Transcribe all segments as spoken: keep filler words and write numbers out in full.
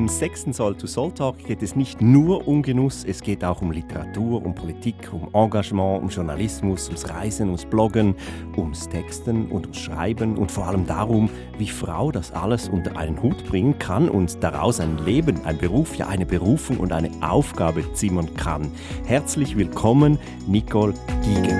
Im sechsten Soul to Soul Talk geht es nicht nur um Genuss, es geht auch um Literatur, um Politik, um Engagement, um Journalismus, ums Reisen, ums Bloggen, ums Texten und ums Schreiben und vor allem darum, wie Frau das alles unter einen Hut bringen kann und daraus ein Leben, ein Beruf, ja eine Berufung und eine Aufgabe zimmern kann. Herzlich willkommen, Nicole Giger.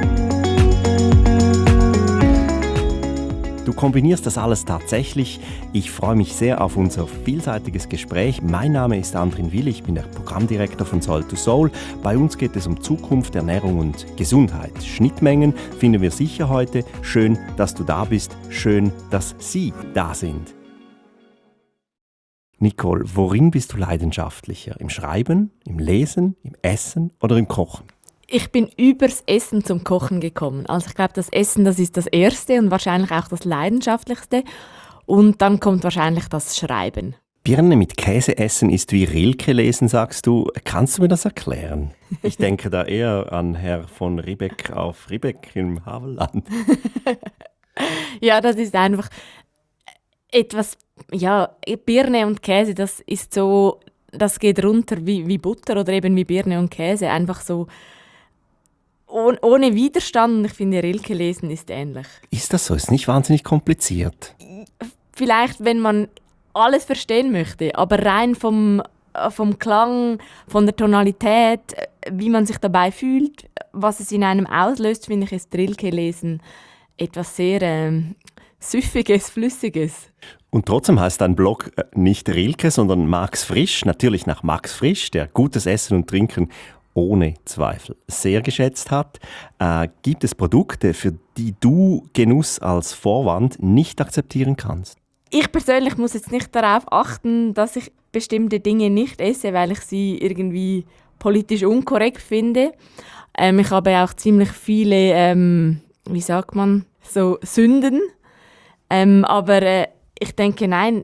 Du kombinierst das alles tatsächlich. Ich freue mich sehr auf unser vielseitiges Gespräch. Mein Name ist Andrin Will, ich bin der Programmdirektor von Soul to Soul. Bei uns geht es um Zukunft, Ernährung und Gesundheit. Schnittmengen finden wir sicher heute. Schön, dass du da bist. Schön, dass Sie da sind. Nicole, worin bist du leidenschaftlicher? Im Schreiben, im Lesen, im Essen oder im Kochen? Ich bin übers Essen zum Kochen gekommen. Also ich glaube, das Essen, das ist das Erste und wahrscheinlich auch das Leidenschaftlichste. Und dann kommt wahrscheinlich das Schreiben. Birne mit Käse essen ist wie Rilke lesen, sagst du. Kannst du mir das erklären? Ich denke da eher an Herr von Ribbeck auf Ribbeck im Havelland. Ja, das ist einfach etwas, ja, Birne und Käse, das ist so, das geht runter wie, wie Butter oder eben wie Birne und Käse. Einfach so ohne, ohne Widerstand. Und ich finde, Rilke lesen ist ähnlich. Ist das so? Ist nicht wahnsinnig kompliziert? Vielleicht, wenn man alles verstehen möchte, aber rein vom, vom Klang, von der Tonalität, wie man sich dabei fühlt, was es in einem auslöst, finde ich, ist Rilke lesen etwas sehr äh, Süffiges, Flüssiges. Und trotzdem heißt dein Blog nicht Rilke, sondern Max Frisch, natürlich nach Max Frisch, der gutes Essen und Trinken ohne Zweifel sehr geschätzt hat. Äh, gibt es Produkte, für die du Genuss als Vorwand nicht akzeptieren kannst? Ich persönlich muss jetzt nicht darauf achten, dass ich bestimmte Dinge nicht esse, weil ich sie irgendwie politisch unkorrekt finde. Ähm, ich habe auch ziemlich viele, ähm, wie sagt man, so Sünden. Ähm, aber äh, ich denke, nein,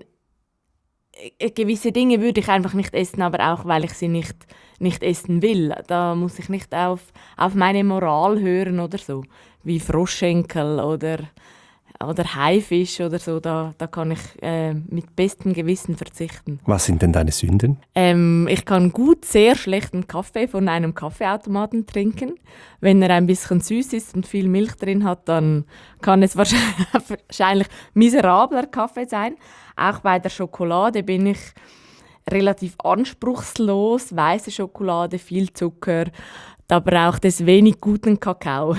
äh, gewisse Dinge würde ich einfach nicht essen, aber auch, weil ich sie nicht, nicht essen will. Da muss ich nicht auf, auf meine Moral hören oder so, wie Froschschenkel oder, oder Haifisch oder so. Da, da kann ich äh, mit bestem Gewissen verzichten. Was sind denn deine Sünden? Ähm, ich kann gut sehr schlechten Kaffee von einem Kaffeeautomaten trinken. Wenn er ein bisschen süß ist und viel Milch drin hat, dann kann es wahrscheinlich miserabler Kaffee sein. Auch bei der Schokolade bin ich relativ anspruchslos. Weiße Schokolade, viel Zucker. Da braucht es wenig guten Kakao.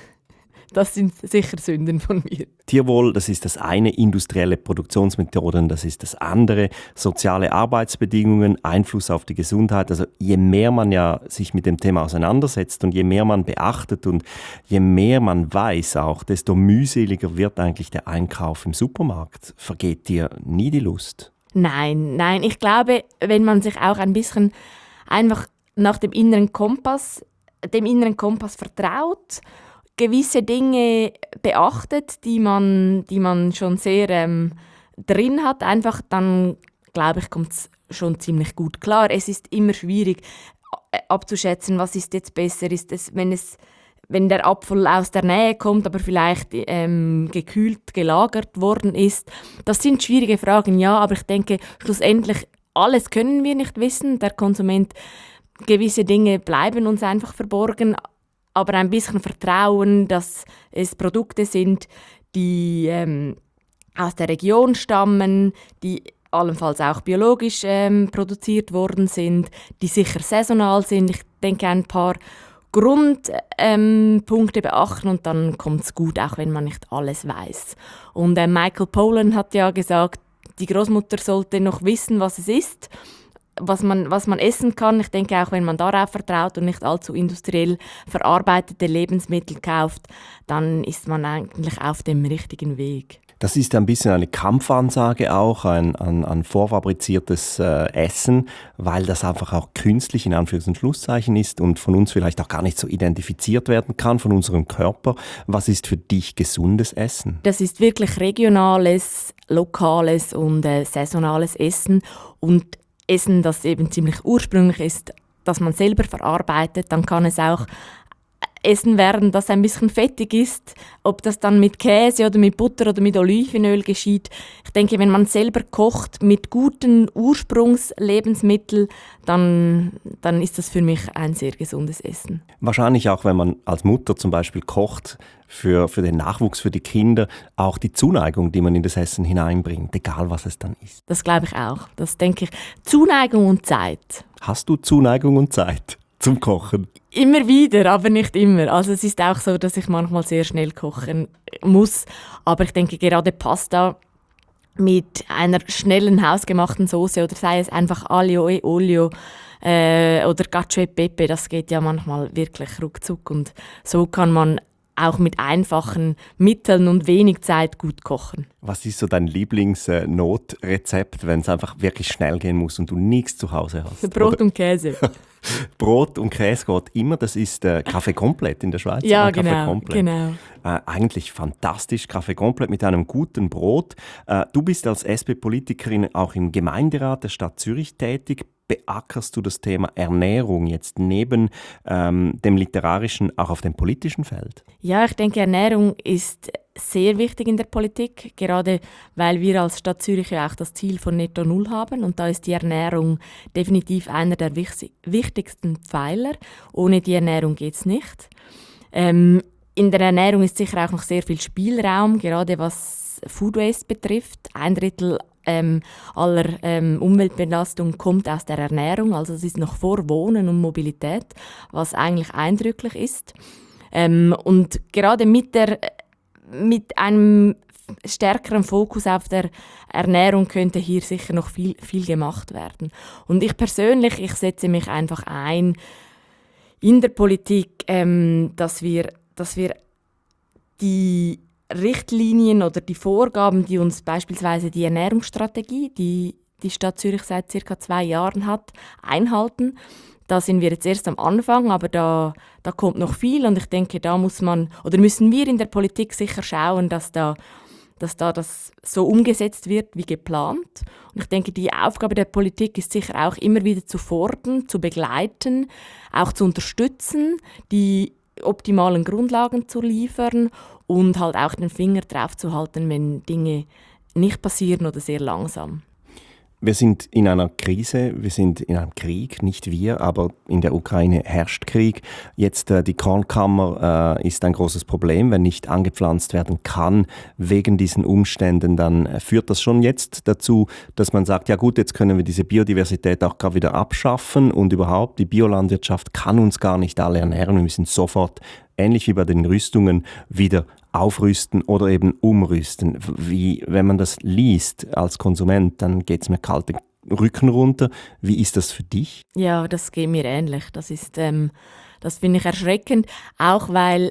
Das sind sicher Sünden von mir. Tierwohl, das ist das eine, industrielle Produktionsmethoden, das ist das andere, soziale Arbeitsbedingungen, Einfluss auf die Gesundheit. Also je mehr man ja sich mit dem Thema auseinandersetzt und je mehr man beachtet und je mehr man weiß auch, desto mühseliger wird eigentlich der Einkauf im Supermarkt. Vergeht dir nie die Lust? Nein, nein. Ich glaube, wenn man sich auch ein bisschen einfach nach dem inneren Kompass, dem inneren Kompass vertraut, gewisse Dinge beachtet, die man, die man schon sehr ähm, drin hat, einfach, dann glaube ich, kommt es schon ziemlich gut klar. Es ist immer schwierig abzuschätzen, was ist jetzt besser. Ist es, wenn, es, wenn der Apfel aus der Nähe kommt, aber vielleicht ähm, gekühlt, gelagert worden ist. Das sind schwierige Fragen, ja, aber ich denke, schlussendlich, alles können wir nicht wissen. Der Konsument, gewisse Dinge bleiben uns einfach verborgen, aber ein bisschen Vertrauen, dass es Produkte sind, die ähm, aus der Region stammen, die allenfalls auch biologisch ähm, produziert worden sind, die sicher saisonal sind. Ich denke, ein paar Grundpunkte ähm, beachten und dann kommt es gut, auch wenn man nicht alles weiß. Und äh, Michael Pollan hat ja gesagt, die Großmutter sollte noch wissen, was es ist, was man, was man essen kann. Ich denke, auch wenn man darauf vertraut und nicht allzu industriell verarbeitete Lebensmittel kauft, dann ist man eigentlich auf dem richtigen Weg. Das ist ein bisschen eine Kampfansage auch an, an, an vorfabriziertes äh, Essen, weil das einfach auch künstlich in Anführungs- und Schlusszeichen ist und von uns vielleicht auch gar nicht so identifiziert werden kann, von unserem Körper. Was ist für dich gesundes Essen? Das ist wirklich regionales, lokales und äh, saisonales Essen und Essen, das eben ziemlich ursprünglich ist, das man selber verarbeitet. Dann kann es auch Essen werden, das ein bisschen fettig ist, ob das dann mit Käse oder mit Butter oder mit Olivenöl geschieht. Ich denke, wenn man selber kocht mit guten Ursprungslebensmitteln, dann, dann ist das für mich ein sehr gesundes Essen. Wahrscheinlich auch, wenn man als Mutter zum Beispiel kocht, für, für den Nachwuchs, für die Kinder, auch die Zuneigung, die man in das Essen hineinbringt, egal was es dann ist. Das glaube ich auch. Das denke ich. Zuneigung und Zeit. Hast du Zuneigung und Zeit zum Kochen? Immer wieder, aber nicht immer. Also es ist auch so, dass ich manchmal sehr schnell kochen muss. Aber ich denke, gerade Pasta mit einer schnellen, hausgemachten Soße oder sei es einfach Aglio e Olio äh, oder Cacio e Pepe, das geht ja manchmal wirklich ruckzuck. Und so kann man auch mit einfachen Mitteln und wenig Zeit gut kochen. Was ist so dein Lieblingsnotrezept, wenn es einfach wirklich schnell gehen muss und du nichts zu Hause hast? Brot und Käse. Brot und Käse geht immer. Das ist äh, Café Komplett in der Schweiz. Ja, Café genau. Komplett. genau. Äh, eigentlich fantastisch, Café Komplett mit einem guten Brot. Äh, du bist als S P-Politikerin auch im Gemeinderat der Stadt Zürich tätig. Beackerst du das Thema Ernährung jetzt neben ähm, dem literarischen auch auf dem politischen Feld? Ja, ich denke, Ernährung ist sehr wichtig in der Politik, gerade weil wir als Stadt Zürich ja auch das Ziel von Netto Null haben und da ist die Ernährung definitiv einer der wichtigsten Pfeiler. Ohne die Ernährung geht es nicht. Ähm, in der Ernährung ist sicher auch noch sehr viel Spielraum, gerade was Food Waste betrifft. Ein Drittel ähm, aller ähm, Umweltbelastung kommt aus der Ernährung, also es ist noch vor Wohnen und Mobilität, was eigentlich eindrücklich ist. Ähm, und gerade mit, der, mit einem stärkeren Fokus auf der Ernährung könnte hier sicher noch viel, viel gemacht werden. Und ich persönlich, ich setze mich einfach ein in der Politik, ähm, dass wir, dass wir die Richtlinien oder die Vorgaben, die uns beispielsweise die Ernährungsstrategie, die die Stadt Zürich seit circa zwei Jahren hat, einhalten. Da sind wir jetzt erst am Anfang, aber da, da kommt noch viel und ich denke, da muss man oder müssen wir in der Politik sicher schauen, dass da, dass da das so umgesetzt wird wie geplant. Und ich denke, die Aufgabe der Politik ist sicher auch immer wieder zu fordern, zu begleiten, auch zu unterstützen, die optimalen Grundlagen zu liefern und halt auch den Finger drauf zu halten, wenn Dinge nicht passieren oder sehr langsam. Wir sind in einer Krise, wir sind in einem Krieg, nicht wir, aber in der Ukraine herrscht Krieg. Jetzt äh, die Kornkammer äh, ist ein großes Problem, wenn nicht angepflanzt werden kann wegen diesen Umständen, dann äh, führt das schon jetzt dazu, dass man sagt, ja gut, jetzt können wir diese Biodiversität auch gar wieder abschaffen und überhaupt die Biolandwirtschaft kann uns gar nicht alle ernähren, wir müssen sofort, ähnlich wie bei den Rüstungen, wieder aufrüsten oder eben umrüsten. Wie, wenn man das liest als Konsument, dann geht es mir kalt den Rücken runter. Wie ist das für dich? Ja, das geht mir ähnlich. Das ist, ähm, das finde ich erschreckend, auch weil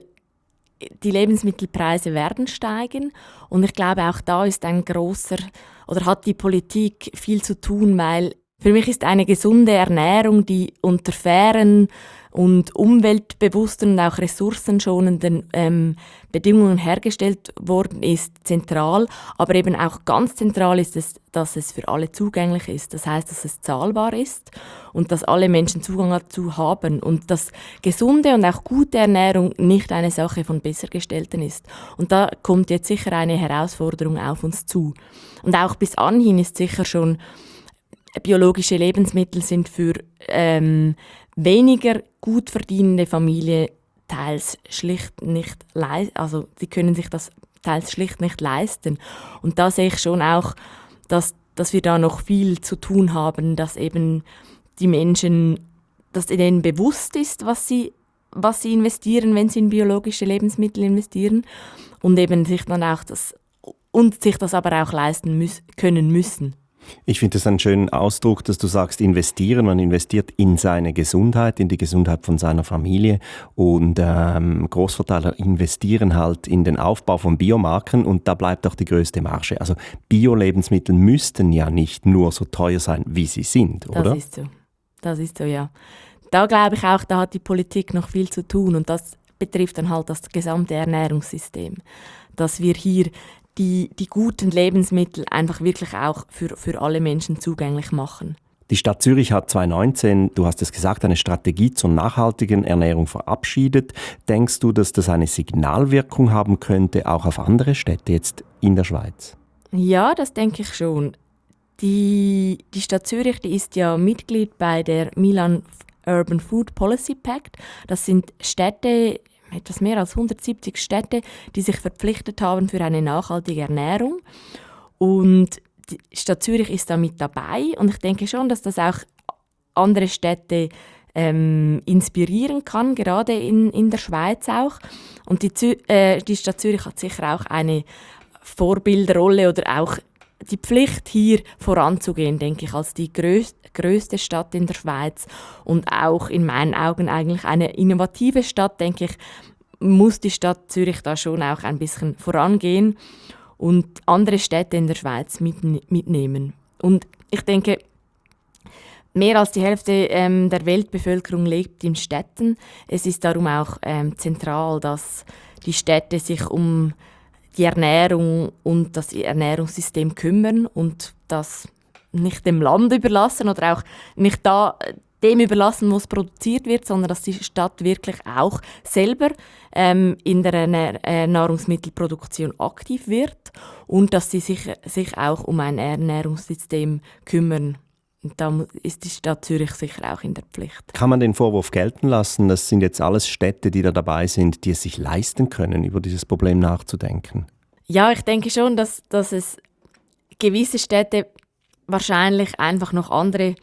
die Lebensmittelpreise werden steigen und ich glaube auch da ist ein großer oder hat die Politik viel zu tun, weil für mich ist eine gesunde Ernährung, die unter fairen und umweltbewussten und auch ressourcenschonenden ähm, Bedingungen hergestellt worden ist, zentral. Aber eben auch ganz zentral ist es, dass es für alle zugänglich ist. Das heißt, dass es zahlbar ist und dass alle Menschen Zugang dazu haben. Und dass gesunde und auch gute Ernährung nicht eine Sache von Bessergestellten ist. Und da kommt jetzt sicher eine Herausforderung auf uns zu. Und auch bis anhin ist sicher schon, biologische Lebensmittel sind für ähm, weniger gut verdienende Familien teils schlicht nicht leisten, also sie können sich das teils schlicht nicht leisten. Und da sehe ich schon auch, dass, dass wir da noch viel zu tun haben, dass eben die Menschen, dass ihnen bewusst ist, was sie, was sie investieren, wenn sie in biologische Lebensmittel investieren und eben sich dann auch das und sich das aber auch leisten müß, können müssen. Ich finde das einen schönen Ausdruck, dass du sagst, investieren. Man investiert in seine Gesundheit, in die Gesundheit von seiner Familie. Und ähm, Großverteiler investieren halt in den Aufbau von Biomarken und da bleibt auch die größte Marge. Also Bio-Lebensmittel müssten ja nicht nur so teuer sein, wie sie sind, oder? Das ist so. Das ist so, ja. Da glaube ich auch, da hat die Politik noch viel zu tun und das betrifft dann halt das gesamte Ernährungssystem. Dass wir hier die, die guten Lebensmittel einfach wirklich auch für, für alle Menschen zugänglich machen. Die Stadt Zürich hat zweitausendneunzehn, du hast es gesagt, eine Strategie zur nachhaltigen Ernährung verabschiedet. Denkst du, dass das eine Signalwirkung haben könnte, auch auf andere Städte jetzt in der Schweiz? Ja, das denke ich schon. Die, die Stadt Zürich, die ist ja Mitglied bei der Milan Urban Food Policy Pact. Das sind Städte, etwas mehr als hundertsiebzig Städte, die sich verpflichtet haben für eine nachhaltige Ernährung. Und die Stadt Zürich ist da mit dabei. Und ich denke schon, dass das auch andere Städte ähm, inspirieren kann, gerade in, in der Schweiz auch. Und die, Zü- äh, die Stadt Zürich hat sicher auch eine Vorbildrolle oder auch die Pflicht, hier voranzugehen, denke ich, als die größ- größte Stadt in der Schweiz und auch in meinen Augen eigentlich eine innovative Stadt, denke ich, muss die Stadt Zürich da schon auch ein bisschen vorangehen und andere Städte in der Schweiz mit, mitnehmen. Und ich denke, mehr als die Hälfte ähm, der Weltbevölkerung lebt in Städten. Es ist darum auch ähm, zentral, dass die Städte sich um die Ernährung und das Ernährungssystem kümmern und das nicht dem Land überlassen oder auch nicht da dem überlassen, wo es produziert wird, sondern dass die Stadt wirklich auch selber ähm, in der Ernähr- äh, Nahrungsmittelproduktion aktiv wird und dass sie sich, sich auch um ein Ernährungssystem kümmern. Und da mu- ist die Stadt Zürich sicher auch in der Pflicht. Kann man den Vorwurf gelten lassen, das sind jetzt alles Städte, die da dabei sind, die es sich leisten können, über dieses Problem nachzudenken? Ja, ich denke schon, dass, dass es gewisse Städte wahrscheinlich einfach noch andere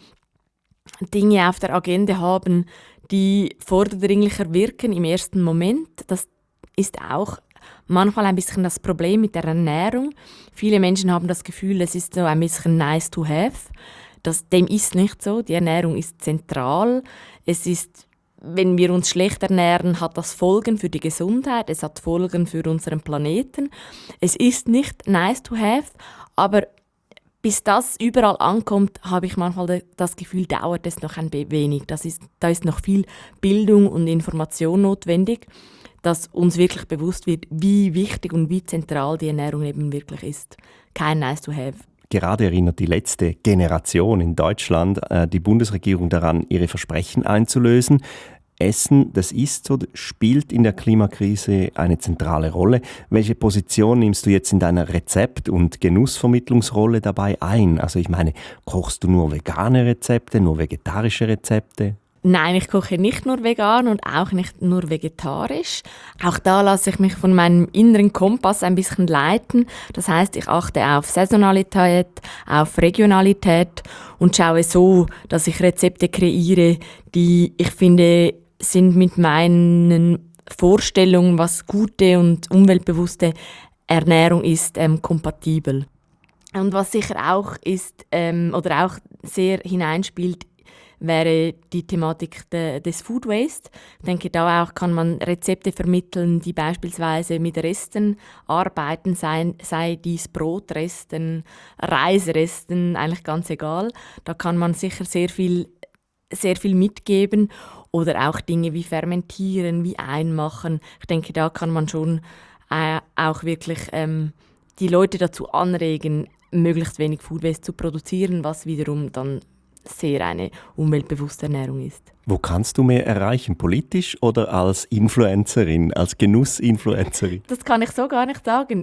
Dinge auf der Agenda haben, die vordringlicher wirken im ersten Moment. Das ist auch manchmal ein bisschen das Problem mit der Ernährung. Viele Menschen haben das Gefühl, es ist so ein bisschen nice to have. Das, dem ist nicht so. Die Ernährung ist zentral. Es ist, wenn wir uns schlecht ernähren, hat das Folgen für die Gesundheit. Es hat Folgen für unseren Planeten. Es ist nicht nice to have, aber bis das überall ankommt, habe ich manchmal das Gefühl, dauert es noch ein wenig. Das ist, da ist noch viel Bildung und Information notwendig, dass uns wirklich bewusst wird, wie wichtig und wie zentral die Ernährung eben wirklich ist. Kein nice to have. Gerade erinnert die letzte Generation in Deutschland äh, die Bundesregierung daran, ihre Versprechen einzulösen. Essen, das ist so, spielt in der Klimakrise eine zentrale Rolle. Welche Position nimmst du jetzt in deiner Rezept- und Genussvermittlungsrolle dabei ein? Also ich meine, kochst du nur vegane Rezepte, nur vegetarische Rezepte? Nein, ich koche nicht nur vegan und auch nicht nur vegetarisch. Auch da lasse ich mich von meinem inneren Kompass ein bisschen leiten. Das heißt, ich achte auf Saisonalität, auf Regionalität und schaue so, dass ich Rezepte kreiere, die ich finde, sind mit meinen Vorstellungen, was gute und umweltbewusste Ernährung ist, ähm, kompatibel. Und was sicher auch ist ähm, oder auch sehr hineinspielt, wäre die Thematik de, des Food Waste. Ich denke, da auch kann man Rezepte vermitteln, die beispielsweise mit Resten arbeiten, sei, sei dies Brotresten, Reisresten, eigentlich ganz egal. Da kann man sicher sehr viel, sehr viel mitgeben oder auch Dinge wie fermentieren, wie einmachen. Ich denke, da kann man schon äh, auch wirklich ähm, die Leute dazu anregen, möglichst wenig Food Waste zu produzieren, was wiederum dann sehr eine umweltbewusste Ernährung ist. Wo kannst du mehr erreichen? Politisch oder als Influencerin, als Genussinfluencerin? Das kann ich so gar nicht sagen.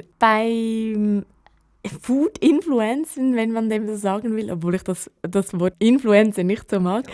Beim Food-Influencen, wenn man dem so sagen will, obwohl ich das, das Wort Influencer nicht so mag,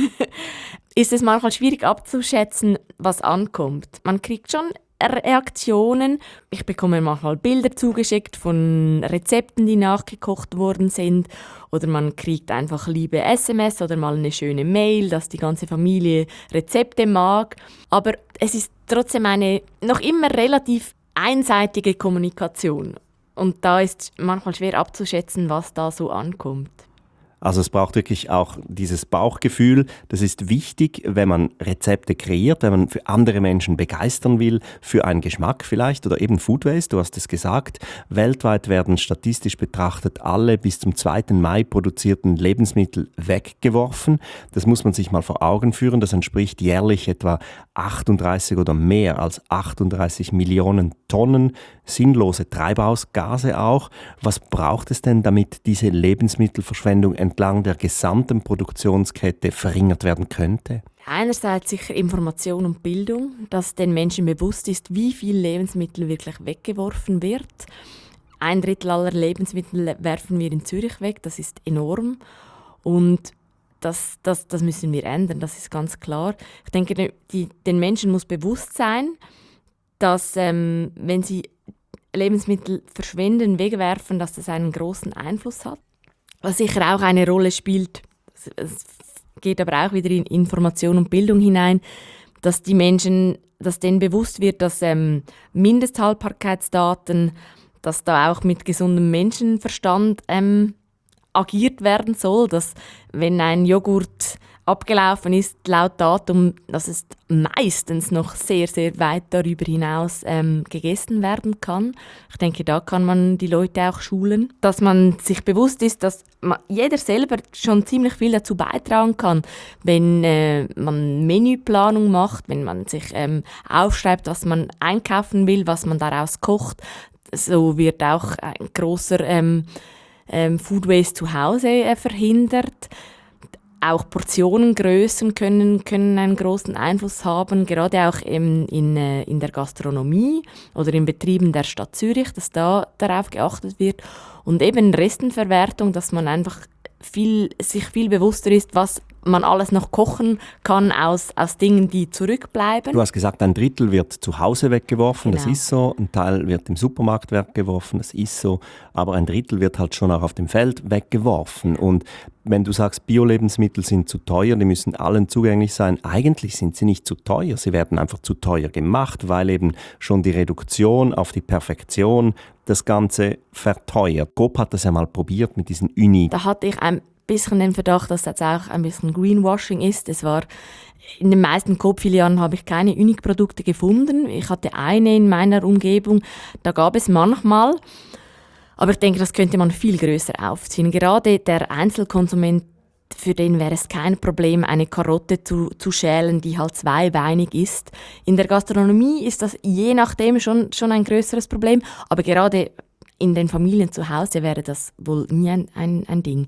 ist es manchmal schwierig abzuschätzen, was ankommt. Man kriegt schon Reaktionen. Ich bekomme manchmal Bilder zugeschickt von Rezepten, die nachgekocht worden sind. Oder man kriegt einfach liebe S M S oder mal eine schöne Mail, dass die ganze Familie Rezepte mag. Aber es ist trotzdem eine noch immer relativ einseitige Kommunikation. Und da ist manchmal schwer abzuschätzen, was da so ankommt. Also es braucht wirklich auch dieses Bauchgefühl. Das ist wichtig, wenn man Rezepte kreiert, wenn man für andere Menschen begeistern will, für einen Geschmack vielleicht oder eben Food Waste, du hast es gesagt. Weltweit werden statistisch betrachtet alle bis zum zweiten Mai produzierten Lebensmittel weggeworfen. Das muss man sich mal vor Augen führen. Das entspricht jährlich etwa achtunddreißig oder mehr als achtunddreißig Millionen Tonnen sinnlose Treibhausgase auch. Was braucht es denn, damit diese Lebensmittelverschwendung entsteht? entlang der gesamten Produktionskette verringert werden könnte? Einerseits sicher Information und Bildung, dass den Menschen bewusst ist, wie viel Lebensmittel wirklich weggeworfen wird. Ein Drittel aller Lebensmittel werfen wir in Zürich weg, das ist enorm. Und das, das, das müssen wir ändern, das ist ganz klar. Ich denke, die, den Menschen muss bewusst sein, dass ähm, wenn sie Lebensmittel verschwenden, wegwerfen, dass das einen großen Einfluss hat. Was sicher auch eine Rolle spielt, es geht aber auch wieder in Information und Bildung hinein, dass die Menschen, dass denen bewusst wird, dass ähm, Mindesthaltbarkeitsdaten, dass da auch mit gesundem Menschenverstand ähm, agiert werden soll, dass wenn ein Joghurt abgelaufen ist, laut Datum, dass es meistens noch sehr, sehr weit darüber hinaus ähm, gegessen werden kann. Ich denke, da kann man die Leute auch schulen, dass man sich bewusst ist, dass man, jeder selber schon ziemlich viel dazu beitragen kann, wenn äh, man Menüplanung macht, wenn man sich ähm, aufschreibt, was man einkaufen will, was man daraus kocht. So wird auch ein grosser ähm, ähm, Food Waste zu Hause äh, verhindert. Auch Portionengrößen können, können einen großen Einfluss haben, gerade auch in, in, in der Gastronomie oder in Betrieben der Stadt Zürich, dass da darauf geachtet wird. Und eben Restenverwertung, dass man einfach viel, sich viel bewusster ist, was man alles noch kochen kann aus, aus Dingen, die zurückbleiben. Du hast gesagt, ein Drittel wird zu Hause weggeworfen, Genau. Das ist so. Ein Teil wird im Supermarkt weggeworfen, das ist so. Aber ein Drittel wird halt schon auch auf dem Feld weggeworfen. Und wenn du sagst, Bio-Lebensmittel sind zu teuer, die müssen allen zugänglich sein, eigentlich sind sie nicht zu teuer. Sie werden einfach zu teuer gemacht, weil eben schon die Reduktion auf die Perfektion das Ganze verteuert. Coop hat das ja mal probiert mit diesen Uni. Da hatte ich ein bisschen den Verdacht, dass das auch ein bisschen Greenwashing ist. Es war in den meisten Coop-Filialen habe ich keine Unique-Produkte gefunden. Ich hatte eine in meiner Umgebung, da gab es manchmal. Aber ich denke, das könnte man viel größer aufziehen. Gerade der Einzelkonsument, für den wäre es kein Problem, eine Karotte zu, zu schälen, die halt zweibeinig ist. In der Gastronomie ist das je nachdem schon, schon ein größeres Problem. Aber gerade in den Familien zu Hause wäre das wohl nie ein, ein, ein Ding.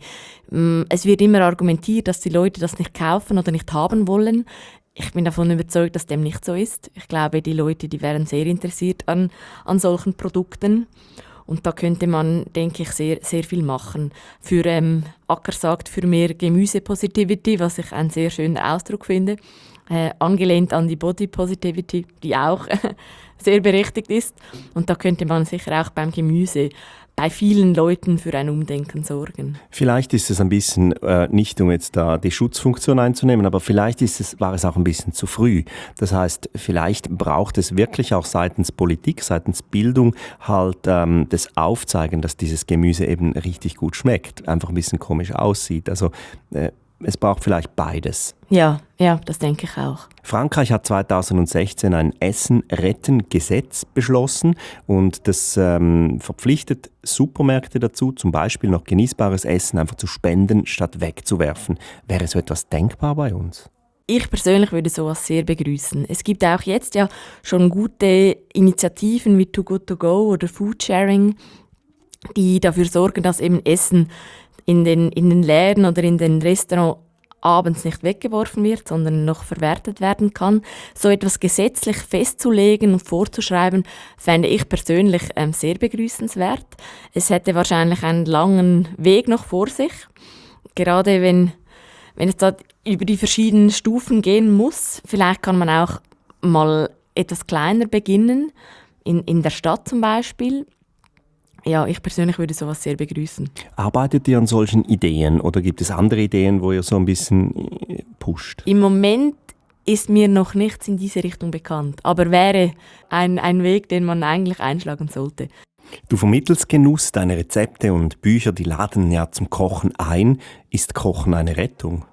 Es wird immer argumentiert, dass die Leute das nicht kaufen oder nicht haben wollen. Ich bin davon überzeugt, dass dem nicht so ist. Ich glaube, die Leute, die wären sehr interessiert an, an solchen Produkten. Und da könnte man, denke ich, sehr, sehr viel machen. Für, ähm, Acker sagt, für mehr Gemüse-Positivity, was ich einen sehr schönen Ausdruck finde. Äh, angelehnt an die Body Positivity, die auch sehr berechtigt ist. Und da könnte man sicher auch beim Gemüse bei vielen Leuten für ein Umdenken sorgen. Vielleicht ist es ein bisschen, äh, nicht um jetzt da die Schutzfunktion einzunehmen, aber vielleicht ist es, war es auch ein bisschen zu früh. Das heißt, vielleicht braucht es wirklich auch seitens Politik, seitens Bildung halt ähm, das Aufzeigen, dass dieses Gemüse eben richtig gut schmeckt, einfach ein bisschen komisch aussieht. Also äh, es braucht vielleicht beides. Ja, ja, das denke ich auch. Frankreich hat zweitausendsechzehn ein Essen-Retten-Gesetz beschlossen und das ähm, verpflichtet Supermärkte dazu, zum Beispiel noch genießbares Essen einfach zu spenden, statt wegzuwerfen. Wäre so etwas denkbar bei uns? Ich persönlich würde sowas sehr begrüßen. Es gibt auch jetzt ja schon gute Initiativen wie Too Good To Go oder Foodsharing, die dafür sorgen, dass eben Essen in den, in den Läden oder in den Restaurants abends nicht weggeworfen wird, sondern noch verwertet werden kann. So etwas gesetzlich festzulegen und vorzuschreiben, fände ich persönlich ähm, sehr begrüßenswert. Es hätte wahrscheinlich einen langen Weg noch vor sich, gerade wenn, wenn es da über die verschiedenen Stufen gehen muss. Vielleicht kann man auch mal etwas kleiner beginnen, in, in der Stadt zum Beispiel. Ja, ich persönlich würde sowas sehr begrüßen. Arbeitet ihr an solchen Ideen oder gibt es andere Ideen, wo ihr so ein bisschen pusht? Im Moment ist mir noch nichts in diese Richtung bekannt, aber wäre ein, ein Weg, den man eigentlich einschlagen sollte. Du vermittelst Genuss, deine Rezepte und Bücher, die laden ja zum Kochen ein. Ist Kochen eine Rettung?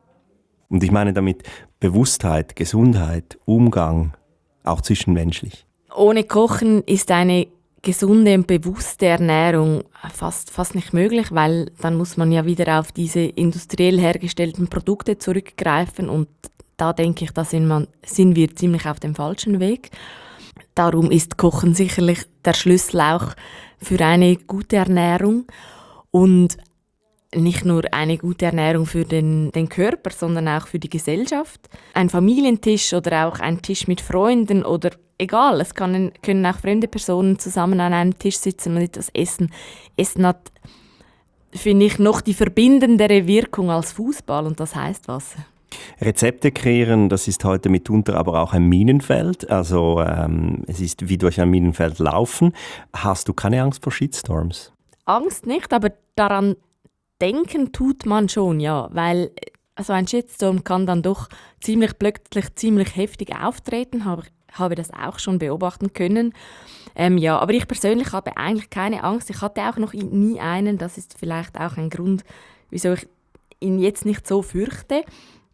Und ich meine damit Bewusstheit, Gesundheit, Umgang, auch zwischenmenschlich. Ohne Kochen ist eine gesunde und bewusste Ernährung fast, fast nicht möglich, weil dann muss man ja wieder auf diese industriell hergestellten Produkte zurückgreifen und da denke ich, da sind, man, sind wir ziemlich auf dem falschen Weg. Darum ist Kochen sicherlich der Schlüssel auch für eine gute Ernährung und nicht nur eine gute Ernährung für den, den Körper, sondern auch für die Gesellschaft. Ein Familientisch oder auch ein Tisch mit Freunden oder egal, es kann, können auch fremde Personen zusammen an einem Tisch sitzen und etwas essen. Essen hat, finde ich, noch die verbindendere Wirkung als Fußball und das heißt was. Rezepte kreieren, das ist heute mitunter aber auch ein Minenfeld. Also ähm, es ist wie durch ein Minenfeld laufen. Hast du keine Angst vor Shitstorms? Angst nicht, aber daran denken tut man schon, ja. Weil also ein Shitstorm kann dann doch ziemlich plötzlich ziemlich heftig auftreten, habe, habe das auch schon beobachten können. Ähm, ja, aber ich persönlich habe eigentlich keine Angst. Ich hatte auch noch nie einen. Das ist vielleicht auch ein Grund, wieso ich ihn jetzt nicht so fürchte.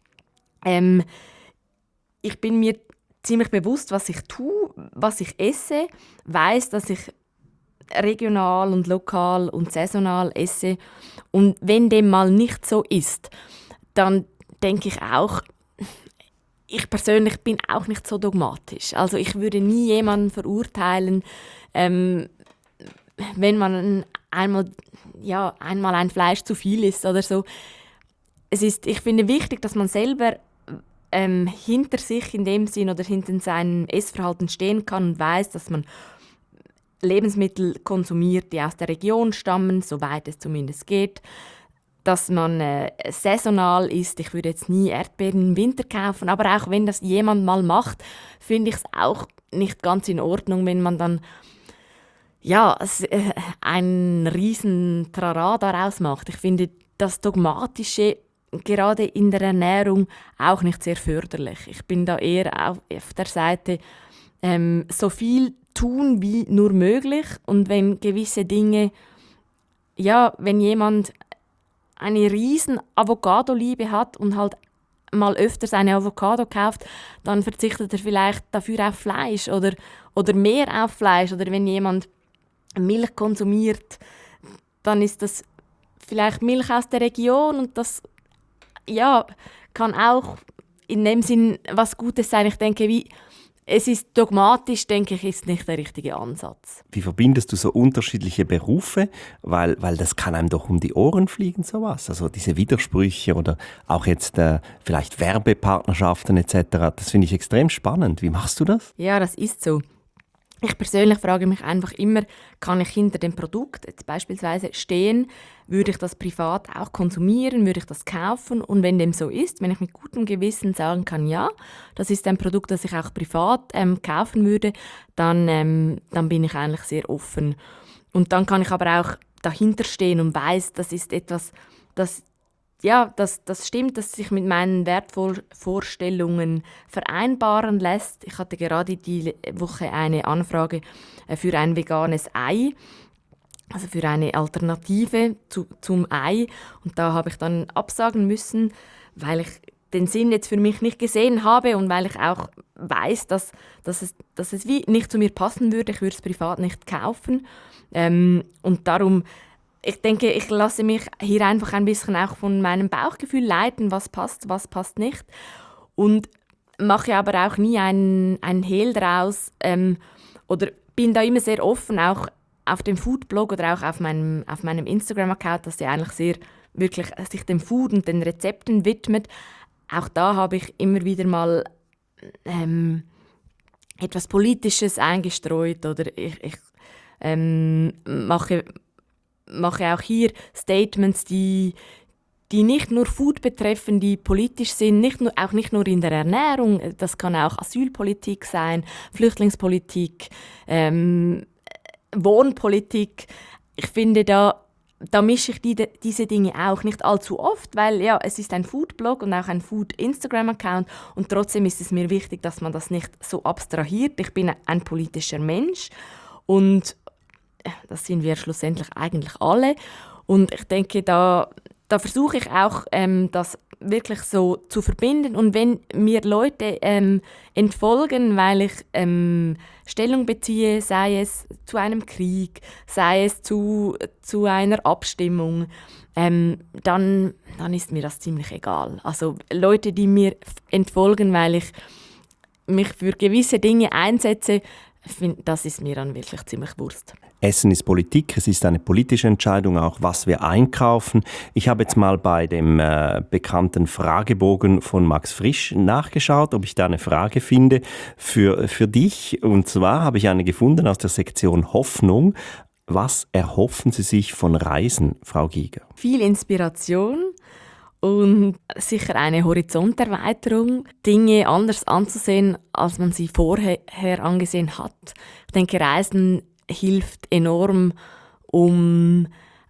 Ähm, ich bin mir ziemlich bewusst, was ich tue, was ich esse, weiß, dass ich regional und lokal und saisonal esse. Und wenn dem mal nicht so ist, dann denke ich auch, ich persönlich bin auch nicht so dogmatisch. Also ich würde nie jemanden verurteilen, ähm, wenn man einmal, ja, einmal ein Fleisch zu viel isst oder so. Es ist, ich finde wichtig, dass man selber ähm, hinter sich in dem Sinn oder hinter seinem Essverhalten stehen kann und weiß, dass man Lebensmittel konsumiert, die aus der Region stammen, soweit es zumindest geht. Dass man äh, saisonal isst. Ich würde jetzt nie Erdbeeren im Winter kaufen, aber auch wenn das jemand mal macht, finde ich es auch nicht ganz in Ordnung, wenn man dann ja, äh, einen riesen Trara daraus macht. Ich finde das Dogmatische gerade in der Ernährung auch nicht sehr förderlich. Ich bin da eher auf, auf der Seite ähm, so viel tun wie nur möglich und wenn gewisse Dinge, ja, wenn jemand eine riesen Avocado-Liebe hat und halt mal öfters eine Avocado kauft, dann verzichtet er vielleicht dafür auf Fleisch oder, oder mehr auf Fleisch. Oder wenn jemand Milch konsumiert, dann ist das vielleicht Milch aus der Region und das ja, kann auch in dem Sinn was Gutes sein. Ich denke, wie es ist dogmatisch, denke ich, ist nicht der richtige Ansatz. Wie verbindest du so unterschiedliche Berufe? Weil, weil das kann einem doch um die Ohren fliegen, sowas. Also diese Widersprüche oder auch jetzt äh, vielleicht Werbepartnerschaften et cetera. Das finde ich extrem spannend. Wie machst du das? Ja, das ist so. Ich persönlich frage mich einfach immer, kann ich hinter dem Produkt jetzt beispielsweise stehen? Würde ich das privat auch konsumieren? Würde ich das kaufen? Und wenn dem so ist, wenn ich mit gutem Gewissen sagen kann, ja, das ist ein Produkt, das ich auch privat ähm, kaufen würde, dann, ähm, dann bin ich eigentlich sehr offen. Und dann kann ich aber auch dahinter stehen und weiss, das ist etwas, das ja, das, das stimmt, dass sich mit meinen Wertvorstellungen vereinbaren lässt. Ich hatte gerade die Woche eine Anfrage für ein veganes Ei, also für eine Alternative zu, zum Ei. Und da habe ich dann absagen müssen, weil ich den Sinn jetzt für mich nicht gesehen habe und weil ich auch weiß, dass, dass, es, dass es wie nicht zu mir passen würde. Ich würde es privat nicht kaufen. Ähm, und darum Ich denke, ich lasse mich hier einfach ein bisschen auch von meinem Bauchgefühl leiten, was passt, was passt nicht. Und mache aber auch nie einen, einen Hehl daraus. Ähm, oder bin da immer sehr offen, auch auf dem Foodblog oder auch auf meinem, auf meinem Instagram-Account, dass der eigentlich sehr wirklich sich dem Food und den Rezepten widmet. Auch da habe ich immer wieder mal ähm, etwas Politisches eingestreut oder ich, ich ähm, mache... mache auch hier Statements, die, die nicht nur Food betreffen, die politisch sind, nicht nur, auch nicht nur in der Ernährung, das kann auch Asylpolitik sein, Flüchtlingspolitik, ähm, Wohnpolitik. Ich finde, da, da mische ich die, diese Dinge auch nicht allzu oft, weil ja, es ist ein Foodblog und auch ein Food-Instagram-Account und trotzdem ist es mir wichtig, dass man das nicht so abstrahiert. Ich bin ein politischer Mensch und das sind wir schlussendlich eigentlich alle. Und ich denke, da, da versuche ich auch, ähm, das wirklich so zu verbinden. Und wenn mir Leute ähm, entfolgen, weil ich ähm, Stellung beziehe, sei es zu einem Krieg, sei es zu, zu einer Abstimmung, ähm, dann, dann ist mir das ziemlich egal. Also Leute, die mir entfolgen, weil ich mich für gewisse Dinge einsetze, find, das ist mir dann wirklich ziemlich Wurst. Essen ist Politik, es ist eine politische Entscheidung auch, was wir einkaufen. Ich habe jetzt mal bei dem äh, bekannten Fragebogen von Max Frisch nachgeschaut, ob ich da eine Frage finde für, für dich. Und zwar habe ich eine gefunden aus der Sektion Hoffnung. Was erhoffen Sie sich von Reisen, Frau Giger? Viel Inspiration und sicher eine Horizonterweiterung, Dinge anders anzusehen, als man sie vorher angesehen hat. Ich denke, Reisen hilft enorm, um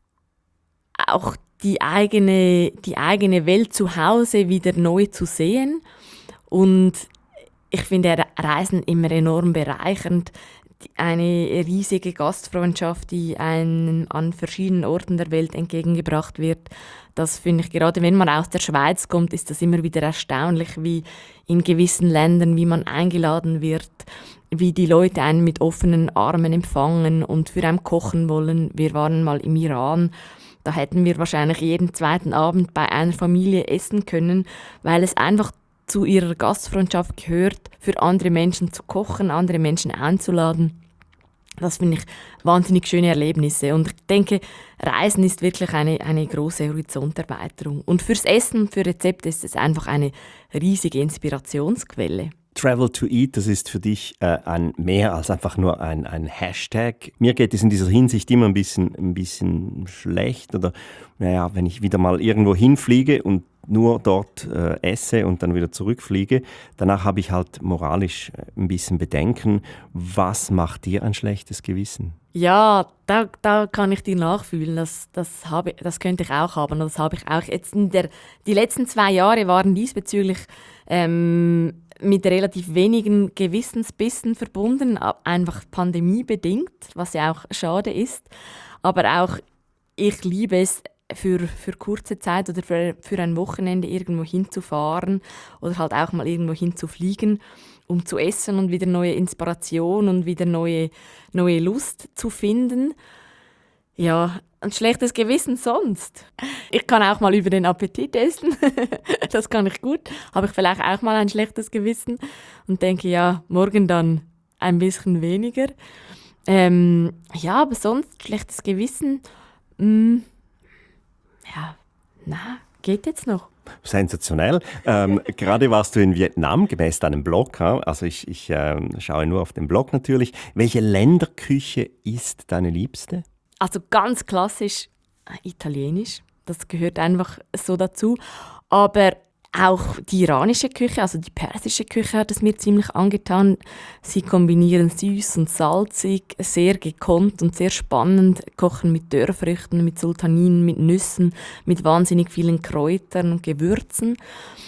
auch die eigene, die eigene Welt zu Hause wieder neu zu sehen. Und ich finde Reisen immer enorm bereichernd. Eine riesige Gastfreundschaft, die einem an verschiedenen Orten der Welt entgegengebracht wird. Das finde ich, gerade wenn man aus der Schweiz kommt, ist das immer wieder erstaunlich, wie in gewissen Ländern, wie man eingeladen wird, wie die Leute einen mit offenen Armen empfangen und für einen kochen wollen. Wir waren mal im Iran, da hätten wir wahrscheinlich jeden zweiten Abend bei einer Familie essen können, weil es einfach zu ihrer Gastfreundschaft gehört, für andere Menschen zu kochen, andere Menschen einzuladen. Das finde ich wahnsinnig schöne Erlebnisse. Und ich denke, Reisen ist wirklich eine, eine große Horizonterweiterung. Und fürs Essen und für Rezepte ist es einfach eine riesige Inspirationsquelle. Travel to Eat, das ist für dich äh, ein mehr als einfach nur ein, ein Hashtag. Mir geht es in dieser Hinsicht immer ein bisschen, ein bisschen schlecht. Oder naja, wenn ich wieder mal irgendwo hinfliege und nur dort äh, esse und dann wieder zurückfliege, danach habe ich halt moralisch ein bisschen Bedenken. Was macht dir ein schlechtes Gewissen? Ja, da, da kann ich dir nachfühlen. Das, das, habe, das könnte ich auch haben. Das habe ich auch. Jetzt in der, die letzten zwei Jahre waren diesbezüglich ähm, mit relativ wenigen Gewissensbissen verbunden, einfach pandemiebedingt, was ja auch schade ist. Aber auch ich liebe es, für, für kurze Zeit oder für, für ein Wochenende irgendwo hinzufahren oder halt auch mal irgendwo hinzufliegen, um zu essen und wieder neue Inspiration und wieder neue, neue Lust zu finden. Ja, ein schlechtes Gewissen sonst. Ich kann auch mal über den Appetit essen. Das kann ich gut. Habe ich vielleicht auch mal ein schlechtes Gewissen und denke, ja, morgen dann ein bisschen weniger. Ähm, ja, aber sonst schlechtes Gewissen, mh, ja, na, geht jetzt noch. Sensationell. Ähm, gerade warst du in Vietnam, gemäß deinem Blog. Also ich, ich äh, schaue nur auf den Blog natürlich. Welche Länderküche ist deine liebste? Also ganz klassisch äh, italienisch. Das gehört einfach so dazu. Aber auch die iranische Küche, also die persische Küche, hat es mir ziemlich angetan. Sie kombinieren süß und salzig, sehr gekonnt und sehr spannend, kochen mit Dörrfrüchten, mit Sultaninen, mit Nüssen, mit wahnsinnig vielen Kräutern und Gewürzen.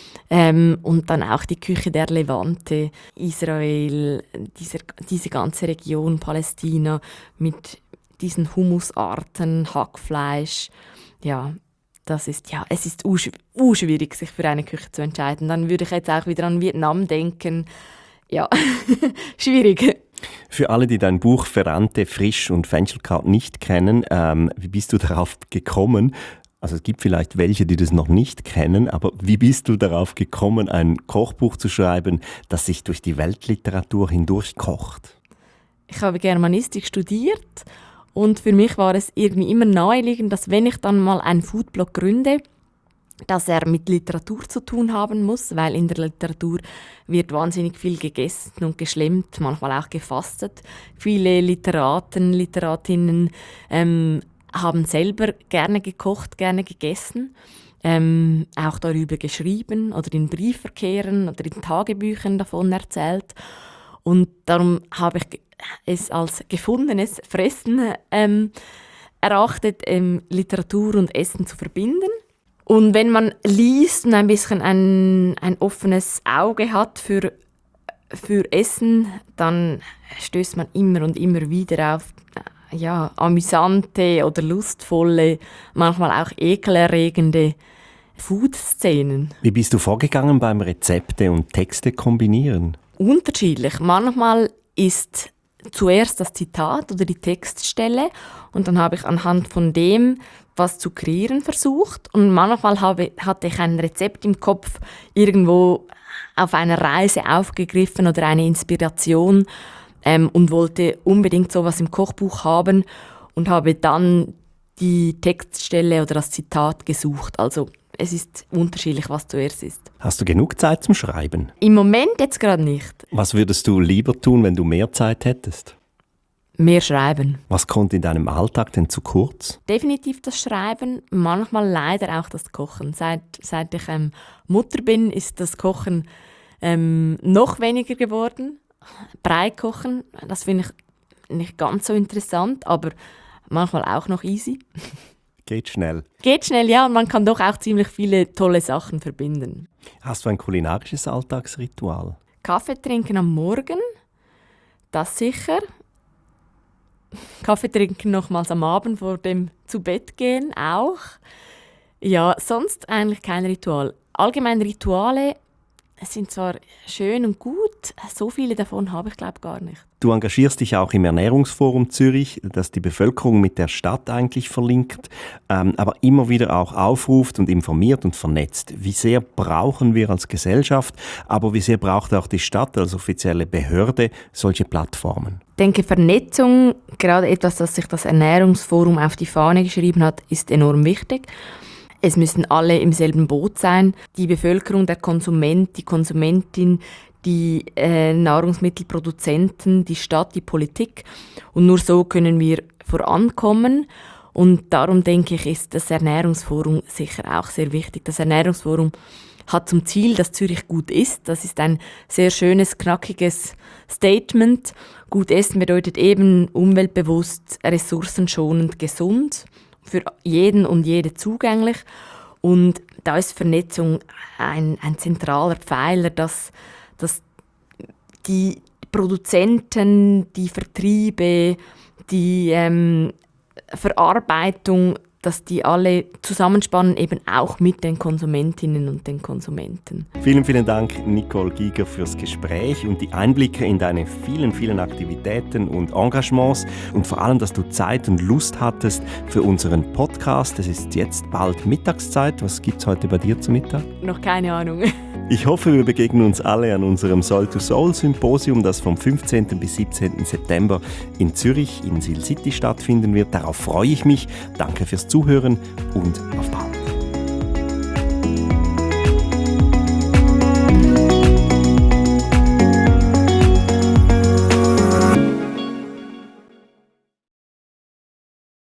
Ähm, und dann auch die Küche der Levante, Israel, diese, diese ganze Region, Palästina, mit diesen Hummusarten, Hackfleisch, ja. Das ist, ja, es ist u schwierig, sich für eine Küche zu entscheiden. Dann würde ich jetzt auch wieder an Vietnam denken. Ja, schwierig. Für alle, die dein Buch Ferrante, Frisch und Fenchelkraut nicht kennen, ähm, wie bist du darauf gekommen? Also es gibt vielleicht welche, die das noch nicht kennen, aber wie bist du darauf gekommen, ein Kochbuch zu schreiben, das sich durch die Weltliteratur hindurch kocht? Ich habe Germanistik studiert. Und für mich war es irgendwie immer naheliegend, dass wenn ich dann mal einen Foodblog gründe, dass er mit Literatur zu tun haben muss, weil in der Literatur wird wahnsinnig viel gegessen und geschlemmt, manchmal auch gefastet. Viele Literaten, Literatinnen ähm, haben selber gerne gekocht, gerne gegessen, ähm, auch darüber geschrieben oder in Briefverkehren oder in Tagebüchern davon erzählt. Und darum habe ich es als gefundenes Fressen ähm, erachtet, ähm, Literatur und Essen zu verbinden. Und wenn man liest und ein bisschen ein, ein offenes Auge hat für, für Essen, dann stößt man immer und immer wieder auf äh, ja, amüsante oder lustvolle, manchmal auch ekelerregende Food-Szenen. Wie bist du vorgegangen beim Rezepte und Texte kombinieren? Unterschiedlich. Manchmal ist zuerst das Zitat oder die Textstelle und dann habe ich anhand von dem was zu kreieren versucht und manchmal habe, hatte ich ein Rezept im Kopf irgendwo auf einer Reise aufgegriffen oder eine Inspiration ähm, und wollte unbedingt sowas im Kochbuch haben und habe dann die Textstelle oder das Zitat gesucht. Also es ist unterschiedlich, was zuerst ist. Hast du genug Zeit zum Schreiben? Im Moment jetzt gerade nicht. Was würdest du lieber tun, wenn du mehr Zeit hättest? Mehr schreiben. Was kommt in deinem Alltag denn zu kurz? Definitiv das Schreiben, manchmal leider auch das Kochen. Seit, seit ich ähm, Mutter bin, ist das Kochen ähm, noch weniger geworden. Brei kochen, das finde ich nicht ganz so interessant, aber manchmal auch noch easy. Geht schnell. Geht schnell, ja, und man kann doch auch ziemlich viele tolle Sachen verbinden. Hast du ein kulinarisches Alltagsritual? Kaffee trinken am Morgen, das sicher. Kaffee trinken nochmals am Abend vor dem Zu-Bett-Gehen auch. Ja, sonst eigentlich kein Ritual. Allgemein Rituale sind zwar schön und gut, so viele davon habe ich glaube gar nicht. Du engagierst dich auch im Ernährungsforum Zürich, das die Bevölkerung mit der Stadt eigentlich verlinkt, ähm, aber immer wieder auch aufruft und informiert und vernetzt. Wie sehr brauchen wir als Gesellschaft, aber wie sehr braucht auch die Stadt als offizielle Behörde solche Plattformen? Ich denke, Vernetzung, gerade etwas, das sich das Ernährungsforum auf die Fahne geschrieben hat, ist enorm wichtig. Es müssen alle im selben Boot sein. Die Bevölkerung, der Konsument, die Konsumentin, die äh, Nahrungsmittelproduzenten, die Stadt, die Politik. Und nur so können wir vorankommen. Und darum denke ich, ist das Ernährungsforum sicher auch sehr wichtig. Das Ernährungsforum hat zum Ziel, dass Zürich gut ist. Das ist ein sehr schönes, knackiges Statement. Gut essen bedeutet eben umweltbewusst, ressourcenschonend, gesund. Für jeden und jede zugänglich. Und da ist Vernetzung ein, ein zentraler Pfeiler, dass, dass die Produzenten, die Vertriebe, die ähm, Verarbeitung, dass die alle zusammenspannen, eben auch mit den Konsumentinnen und den Konsumenten. Vielen, vielen Dank, Nicole Giger, fürs Gespräch und die Einblicke in deine vielen, vielen Aktivitäten und Engagements und vor allem, dass du Zeit und Lust hattest für unseren Podcast. Es ist jetzt bald Mittagszeit. Was gibt es heute bei dir zu Mittag? Noch keine Ahnung. Ich hoffe, wir begegnen uns alle an unserem Soul to Soul Symposium, das vom fünfzehnten bis siebzehnten September in Zürich in Sil City stattfinden wird. Darauf freue ich mich. Danke fürs Zuhören und auf bald.